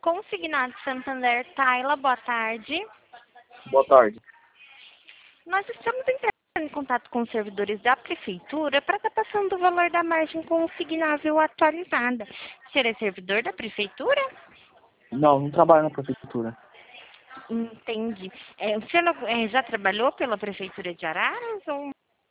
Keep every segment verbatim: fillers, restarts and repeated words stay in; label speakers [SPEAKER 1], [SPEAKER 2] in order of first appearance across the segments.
[SPEAKER 1] Consignado Santander, Tayla, boa tarde.
[SPEAKER 2] Boa tarde.
[SPEAKER 1] Nós estamos entrando em contato com os servidores da Prefeitura para estar passando o valor da margem consignável atualizada. Você é servidor da Prefeitura?
[SPEAKER 2] Não, não trabalho na prefeitura.
[SPEAKER 1] Entendi. É, o senhor não- é, já trabalhou pela Prefeitura de Araras? Ou...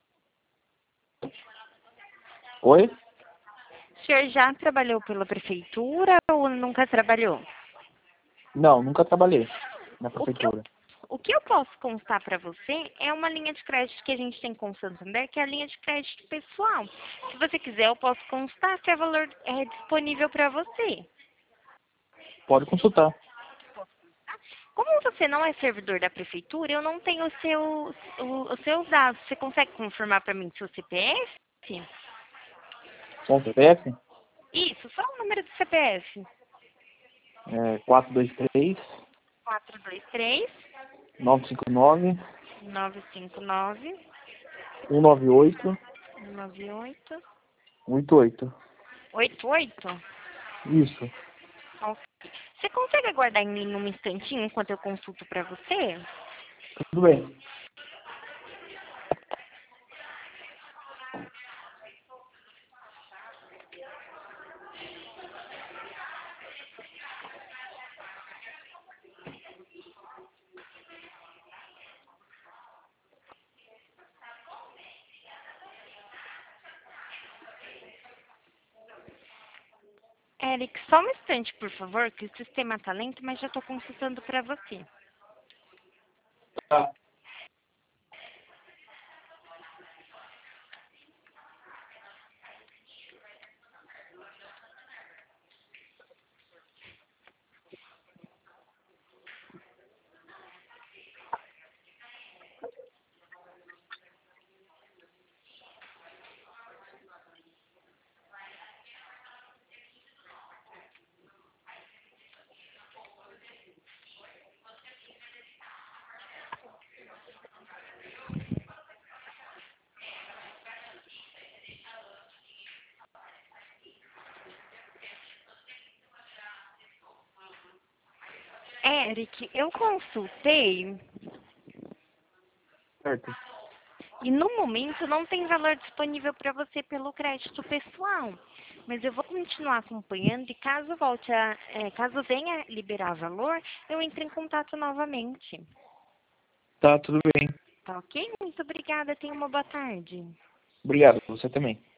[SPEAKER 2] Oi?
[SPEAKER 1] O senhor já trabalhou pela Prefeitura ou nunca trabalhou?
[SPEAKER 2] Não, nunca trabalhei na
[SPEAKER 1] O que eu,
[SPEAKER 2] prefeitura.
[SPEAKER 1] o que eu posso constar para você é uma linha de crédito que a gente tem com o Santander, que é a linha de crédito pessoal. Se você quiser, eu posso constar se é valor é, disponível para você.
[SPEAKER 2] Pode consultar.
[SPEAKER 1] Como você não é servidor da prefeitura, eu não tenho o seu, o, os seus dados. Você consegue confirmar para mim seu C P F?
[SPEAKER 2] Só o C P F?
[SPEAKER 1] Isso, só o número do C P F.
[SPEAKER 2] É quatro dois três,
[SPEAKER 1] quatro dois três,
[SPEAKER 2] nove cinco nove,
[SPEAKER 1] nove cinco nove,
[SPEAKER 2] um nove oito,
[SPEAKER 1] nove oito,
[SPEAKER 2] oito oito.
[SPEAKER 1] oito oito.
[SPEAKER 2] Isso.
[SPEAKER 1] Ok. Você consegue aguardar em mim um instantinho enquanto eu consulto para você?
[SPEAKER 2] Tudo bem.
[SPEAKER 1] Eric, só um instante, por favor, que o sistema está lento, mas já estou consultando para você.
[SPEAKER 2] Tá.
[SPEAKER 1] Eric, eu consultei
[SPEAKER 2] Certo.
[SPEAKER 1] e no momento não tem valor disponível para você pelo crédito pessoal. Mas eu vou continuar acompanhando e caso volte a, é, caso venha liberar valor, eu entro em contato novamente.
[SPEAKER 2] Tá, tudo bem.
[SPEAKER 1] Tá ok? Muito obrigada. Tenha uma boa tarde.
[SPEAKER 2] Obrigado. Você também.